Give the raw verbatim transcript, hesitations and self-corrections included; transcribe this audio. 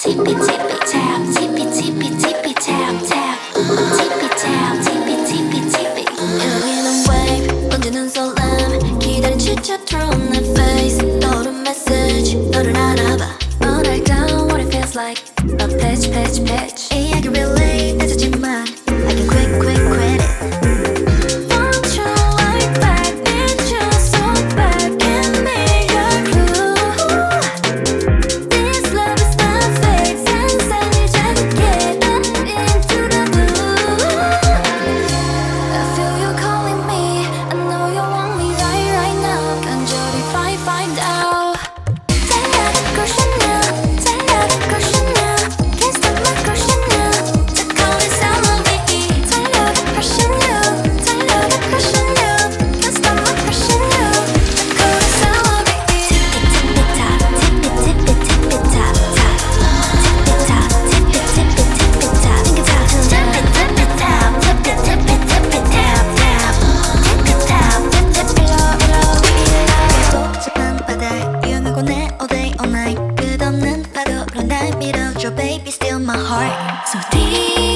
tippy tippy tap, tippy tippy tippy tap tap, tippy tap, tippy tippy tippy. 여기는 wave, 번지는 설렘, 기다린 지쳐 thrown my face. 떠오른 message, 너를 알아봐. 뭐랄까, what it feels like. A pitch, pitch, pitch. 이야기 relay, 늦었지만 I can quick, quick credit. Want you like that, need you so bad. Give me your clue. This love is not fake. 상상을 자극해 into the blue. I feel you calling me. I know you want me right, right now. 간절히 find, find out. 달려듣고 싶냐, 달려듣고 싶냐. Can't stop my crushing you. 저 calling salary. 달려듣고 싶냐, 달려듣고 싶냐. Can't stop my crushing you. 저 calling salary. Tippy tippy top, tippy tippy tippy top top. Tippy top, tippy tippy tippy top. Tippy top, tippy tippy top, tippy tippy tippy tap tap. Tippy top, tippy below below below. 복잡한 바다에 유연하고 내 all day all night. 끝없는 파도로 날 밀어줘 baby still my heart so deep.